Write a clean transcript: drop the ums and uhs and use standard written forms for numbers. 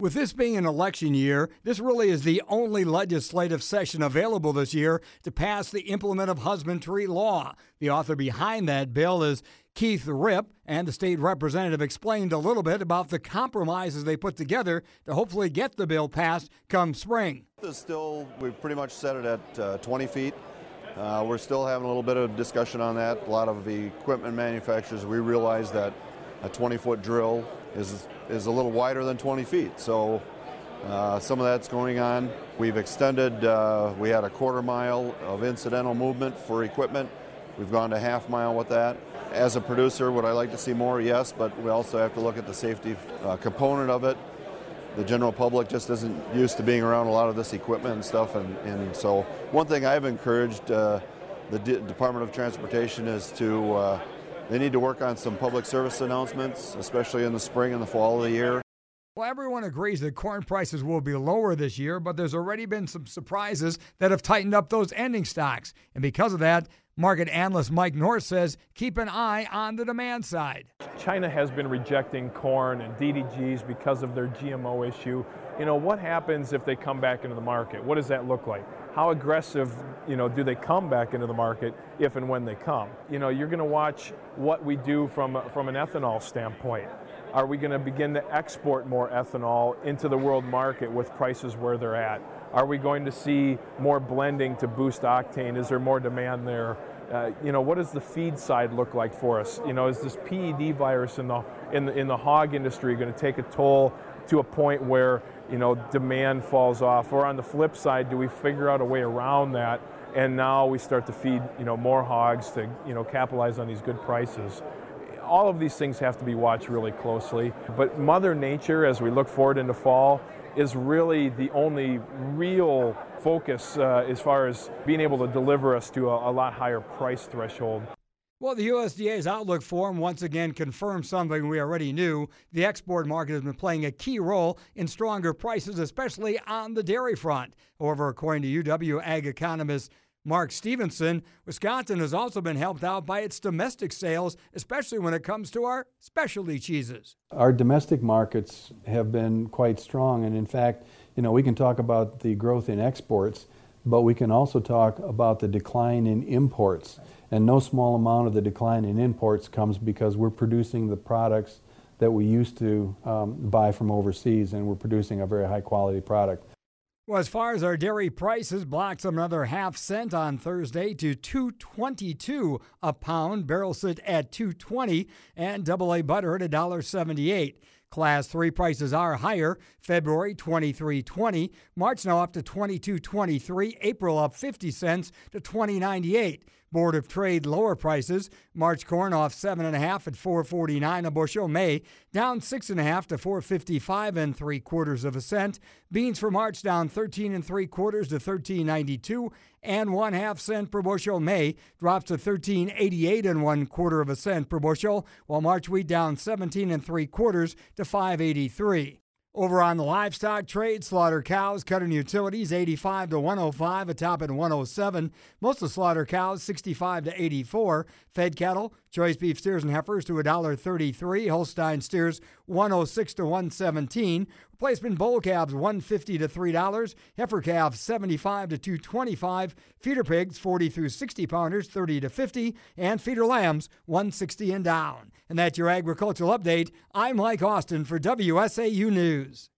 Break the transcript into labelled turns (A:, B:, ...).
A: With this being an election year, this really is the only legislative session available this year to pass the Implement of Husbandry law. The author behind that bill is Keith Ripp, and the state representative explained a little bit about the compromises they put together to hopefully get the bill passed come spring.
B: We've pretty much set it at 20 feet. We're still having a little bit of discussion on that. A lot of the equipment manufacturers, we realize that a 20-foot drill is a little wider than 20 feet. So some of that's going on. We've extended, we had a quarter mile of incidental movement for equipment. We've gone to half mile with that. As a producer, would I like to see more? Yes, but we also have to look at the safety component of it. The general public just isn't used to being around a lot of this equipment and stuff, and so one thing I've encouraged the Department of Transportation is to they need to work on some public service announcements, especially in the spring and the fall of the year.
A: Well, everyone agrees that corn prices will be lower this year, but there's already been some surprises that have tightened up those ending stocks. And because of that, market analyst Mike North says keep an eye on the demand side.
C: China has been rejecting corn and DDGs because of their GMO issue. What happens if they come back into the market? What does that look like? How aggressive, do they come back into the market if and when they come? You're going to watch what we do from an ethanol standpoint. Are we going to begin to export more ethanol into the world market with prices where they're at? Are we going to see more blending to boost octane? Is there more demand there? What does the feed side look like for us? Is this PED virus in the hog industry going to take a toll to a point where demand falls off? Or on the flip side, do we figure out a way around that and now we start to feed more hogs to capitalize on these good prices? All of these things have to be watched really closely. But Mother Nature, as we look forward into fall, is really the only real focus as far as being able to deliver us to a lot higher price threshold.
A: Well, the USDA's Outlook Forum once again confirmed something we already knew. The export market has been playing a key role in stronger prices, especially on the dairy front. However, according to UW ag economist Mark Stevenson, Wisconsin has also been helped out by its domestic sales, especially when it comes to our specialty cheeses.
D: Our domestic markets have been quite strong, and in fact, we can talk about the growth in exports, but we can also talk about the decline in imports. And no small amount of the decline in imports comes because we're producing the products that we used to buy from overseas, and we're producing a very high quality product.
A: Well, as far as our dairy prices, blocks up another half cent on Thursday to $2.22 a pound. Barrels sit at $2.20, and AA butter at $1.78. Class 3 prices are higher. February $23.20, March now up to $22.23, April up 50 cents to $20.98. Board of Trade lower prices. March corn off 7.5 at $4.49 a bushel. May down 6.5 to $4.55 3/4 cents. Beans for March down 13 3/4 to $13.92 and 1/2 cent per bushel. May drops to $13.88 1/4 cent per bushel, while March wheat down 17 3/4 to $5.83. Over on the livestock trade, slaughter cows, cut and utilities, 85 to 105, a top at 107. Most of the slaughter cows, 65 to 84. Fed cattle, choice beef steers and heifers to $1.33. Holstein steers, 106 to 117. Replacement bull calves, $1.50 to $3. Heifer calves, 75 to 225. Feeder pigs, 40 through 60 pounders, 30 to 50. And feeder lambs, 160 and down. And that's your agricultural update. I'm Mike Austin for WSAU News.